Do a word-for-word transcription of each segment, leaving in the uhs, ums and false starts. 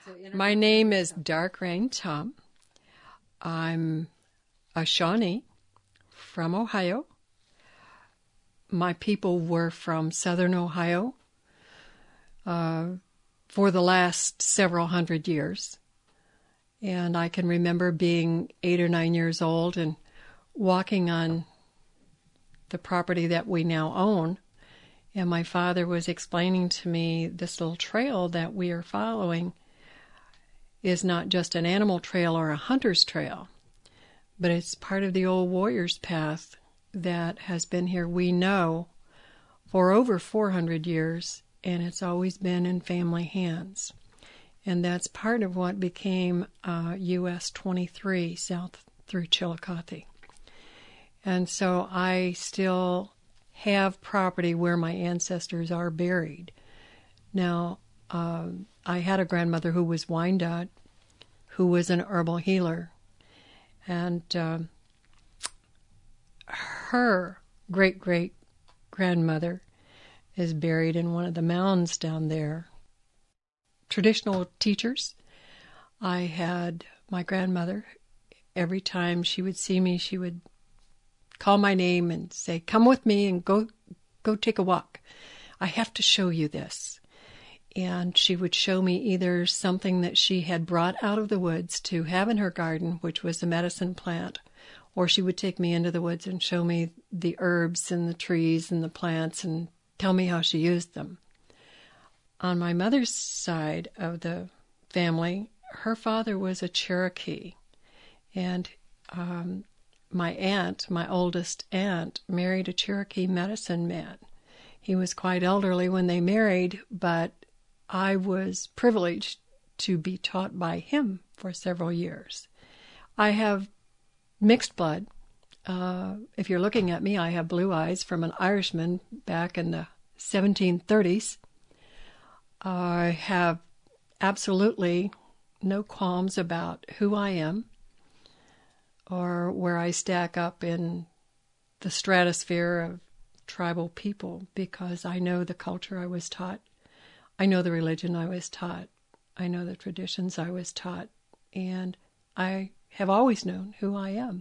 My name is Dark Rain Tom. I'm a Shawnee from Ohio. My people were from southern Ohio uh, for the last several hundred years. And I can remember being eight or nine years old and walking on the property that we now own. And my father was explaining to me this little trail that we are following is not just an animal trail or a hunter's trail, but it's part of the old warrior's path that has been here, we know, for over four hundred years, and it's always been in family hands. And that's part of what became uh, U S twenty-three south through Chillicothe. And so I still have property where my ancestors are buried. Now, um, I had a grandmother who was Wyandotte, who was an herbal healer. And um, her great-great-grandmother is buried in one of the mounds down there. Traditional teachers. I had my grandmother, every time she would see me, she would call my name and say, "Come with me and go go take a walk. I have to show you this." And she would show me either something that she had brought out of the woods to have in her garden, which was a medicine plant, or she would take me into the woods and show me the herbs and the trees and the plants and tell me how she used them. On my mother's side of the family, her father was a Cherokee, and um, my aunt, my oldest aunt, married a Cherokee medicine man. He was quite elderly when they married, but I was privileged to be taught by him for several years. I have mixed blood. Uh, if you're looking at me, I have blue eyes from an Irishman back in the seventeen thirties. I have absolutely no qualms about who I am or where I stack up in the stratosphere of tribal people, because I know the culture I was taught. I know the religion I was taught. I know the traditions I was taught. And I have always known who I am.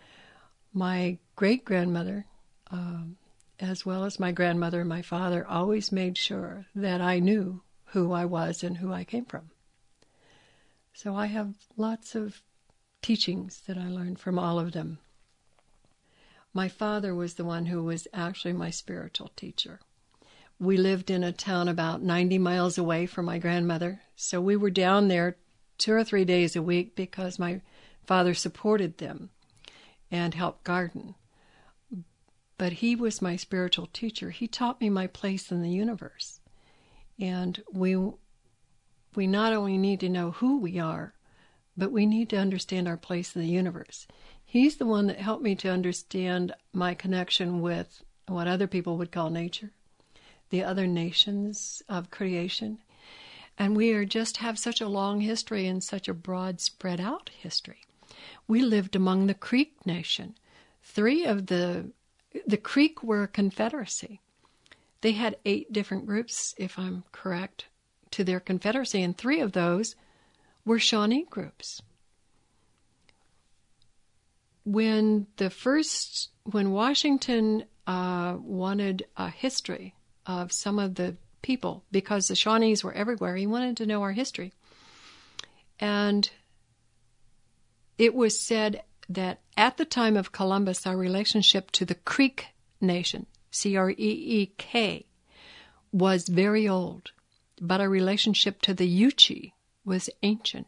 My great-grandmother, um, as well as my grandmother and my father, always made sure that I knew who I was and who I came from. So I have lots of teachings that I learned from all of them. My father was the one who was actually my spiritual teacher. We lived in a town about ninety miles away from my grandmother, so we were down there two or three days a week because my father supported them and helped garden. But he was my spiritual teacher. He taught me my place in the universe. And we we not only need to know who we are, but we need to understand our place in the universe. He's the one that helped me to understand my connection with what other people would call nature, the other nations of creation. And we are just have such a long history and such a broad spread out history. We lived among the Creek Nation. Three of the, the Creek were a confederacy. They had eight different groups, if I'm correct, to their confederacy, and three of those were Shawnee groups. When the first, when Washington uh, wanted a history of some of the people, because the Shawnees were everywhere, he wanted to know our history. And it was said that at the time of Columbus, our relationship to the Creek Nation, C R E E K, was very old, but our relationship to the Yuchi was ancient.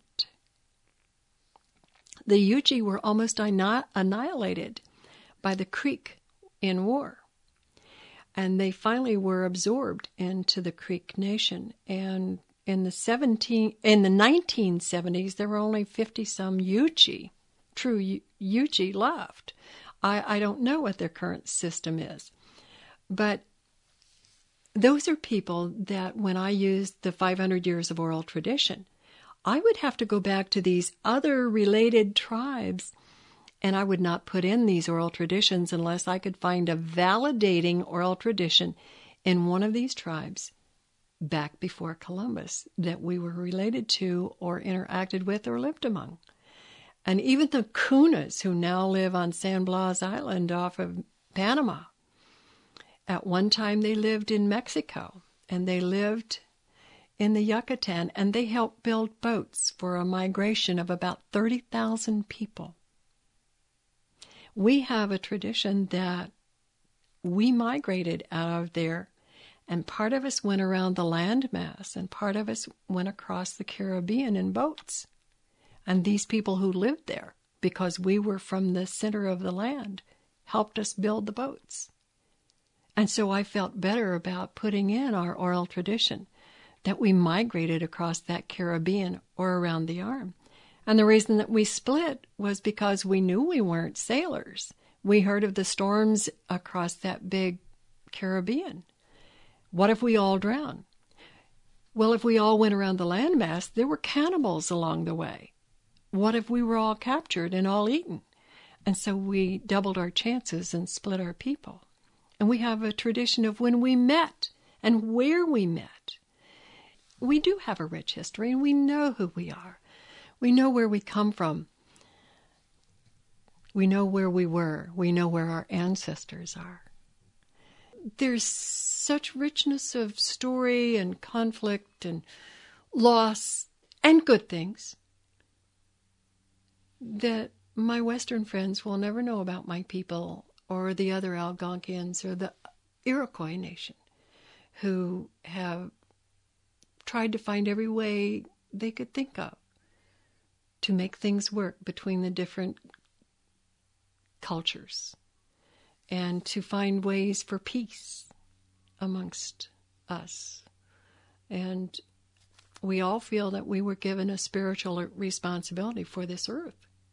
The Yuchi were almost annihilated by the Creek in war. And they finally were absorbed into the Creek Nation. And in the seventeen, in the nineteen seventies, there were only fifty-some Yuchi, true Yuchi, left. I, I don't know what their current system is. But those are people that, when I used the five hundred years of oral tradition, I would have to go back to these other related tribes, and I would not put in these oral traditions unless I could find a validating oral tradition in one of these tribes back before Columbus that we were related to or interacted with or lived among. And even the Kunas, who now live on San Blas Island off of Panama, at one time they lived in Mexico, and they lived in the Yucatan, and they helped build boats for a migration of about thirty thousand people. We have a tradition that we migrated out of there, and part of us went around the landmass, and part of us went across the Caribbean in boats. And these people who lived there, because we were from the center of the land, helped us build the boats. And so I felt better about putting in our oral tradition, that we migrated across that Caribbean or around the arm. And the reason that we split was because we knew we weren't sailors. We heard of the storms across that big Caribbean. What if we all drowned? Well, if we all went around the landmass, there were cannibals along the way. What if we were all captured and all eaten? And so we doubled our chances and split our people. And we have a tradition of when we met and where we met. We do have a rich history, and we know who we are. We know where we come from. We know where we were. We know where our ancestors are. There's such richness of story and conflict and loss and good things that my Western friends will never know about my people or the other Algonquians or the Iroquois nation, who have tried to find every way they could think of to make things work between the different cultures and to find ways for peace amongst us. And we all feel that we were given a spiritual responsibility for this earth.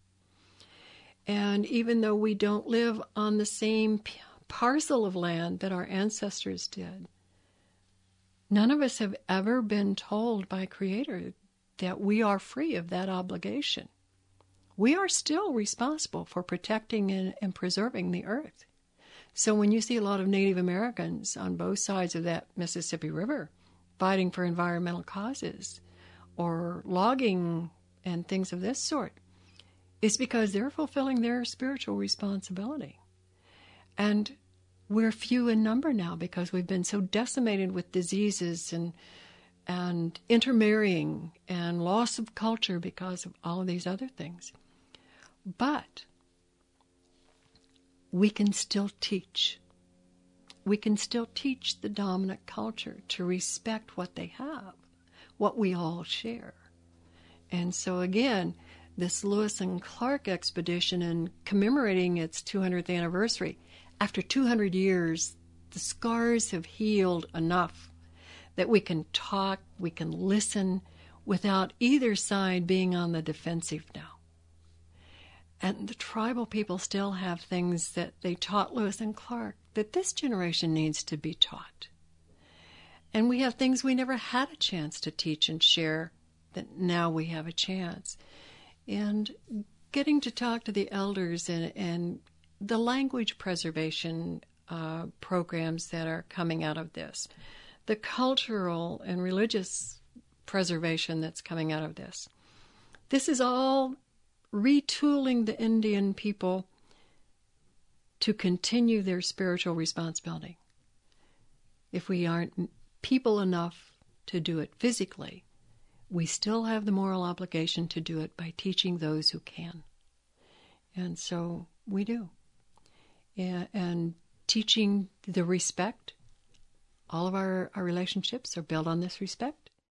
And even though we don't live on the same p- parcel of land that our ancestors did, none of us have ever been told by Creator that we are free of that obligation. We are still responsible for protecting and, and preserving the earth. So when you see a lot of Native Americans on both sides of that Mississippi River fighting for environmental causes or logging and things of this sort, it's because they're fulfilling their spiritual responsibility. And we're few in number now because we've been so decimated with diseases and and intermarrying and loss of culture because of all of these other things. But we can still teach. We can still teach the dominant culture to respect what they have, what we all share. And so again, this Lewis and Clark expedition and commemorating its two hundredth anniversary, after two hundred years, the scars have healed enough that we can talk, we can listen without either side being on the defensive now. And the tribal people still have things that they taught Lewis and Clark that this generation needs to be taught. And we have things we never had a chance to teach and share that now we have a chance. And getting to talk to the elders and, and the language preservation uh, programs that are coming out of this, the cultural and religious preservation that's coming out of this. This is all retooling the Indian people to continue their spiritual responsibility. If we aren't people enough to do it physically, we still have the moral obligation to do it by teaching those who can. And so we do. And, and teaching the respect. All of our, our relationships are built on this respect.